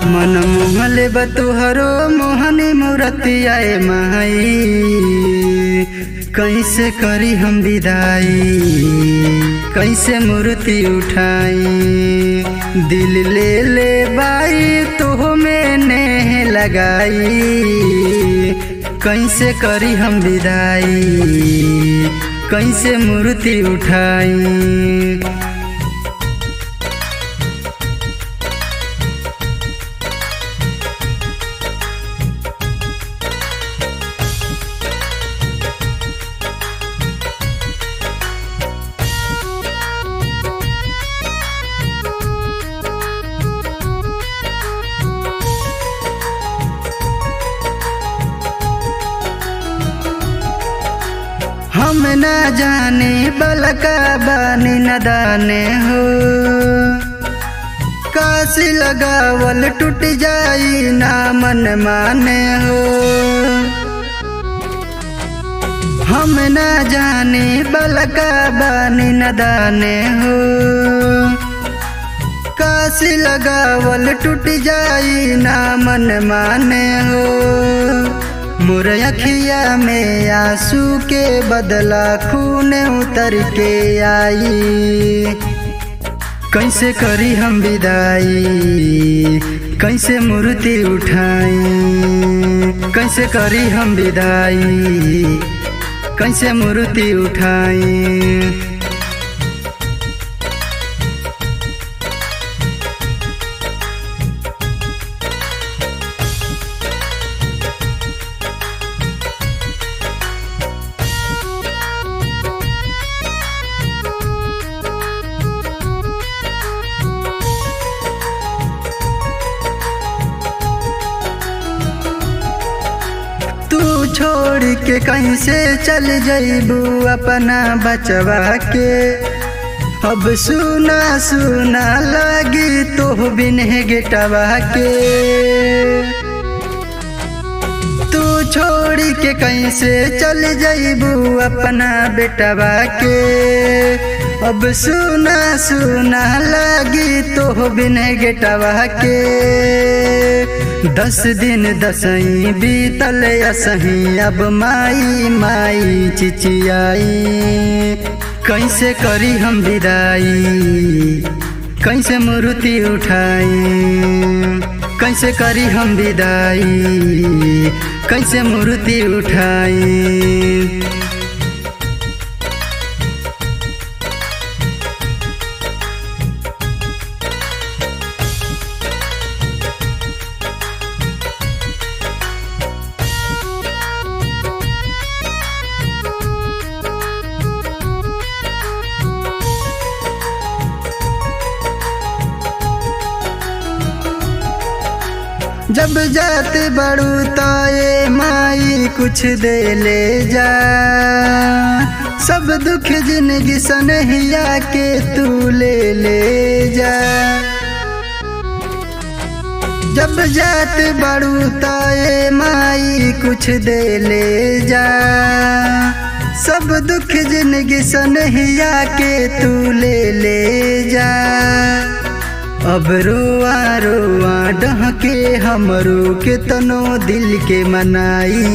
मन मोहले बतुहरो मोहनी मूर्तिया माई, कैसे करी हम विदाई, कैसे मूर्ति उठाई। दिल ले ले बाई तो मैंने लगाई, कैसे करी हम विदाई, कैसे मूर्ति उठाई। हम न जाने बलका बानी नदाने हो, काशी लगावल टूट जाई ना मन माने हो। हम न जाने बलका बानी नदाने हो, काशी लगावल टूट जाई ना मन माने हो। मोर अखिया में आंसू के बदला खून उतर के आई, कैसे करी हम विदाई, कैसे मूर्ति उठाई। कैसे करी हम विदाई, कैसे मूर्ति उठाई। छोड़ के कहीं से चल जाइबू अपना बचवा के, अब सुना सुना लगी तो बिन गेटवा के। तू छोड़ के कहीं से चल जाइबू अपना बेटवा के, अब सुना सुना लगी तो बिन गेटवा के। 10 दिन दसई बीतल असही, अब माई माई चिचियाई। कैसे करी हम विदाई, कैसे मूर्ति उठाई। कैसे करी हम विदाई, कैसे मूर्ति उठाई। जब जाते बड़ू तो ये माई कुछ दे ले जा, सब दुख जिंदगी सनहिया के तू ले ले जा। जब जाते बड़ू तो ये माई कुछ दे ले जा, सब दुख जिंदगी सनहिया के तू ले ले जा। अब रोआ रोआ डहके हमरो के तनो दिल के मनाई।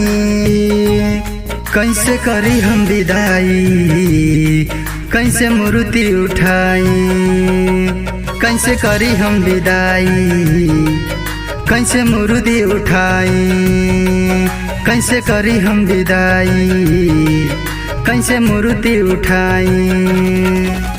कैसे करी हम विदाई, कैसे मूर्ति उठाई। कैसे करी हम विदाई, कैसे मूर्ति उठाई। कैसे करी हम विदाई, कैसे मूर्ति उठाई।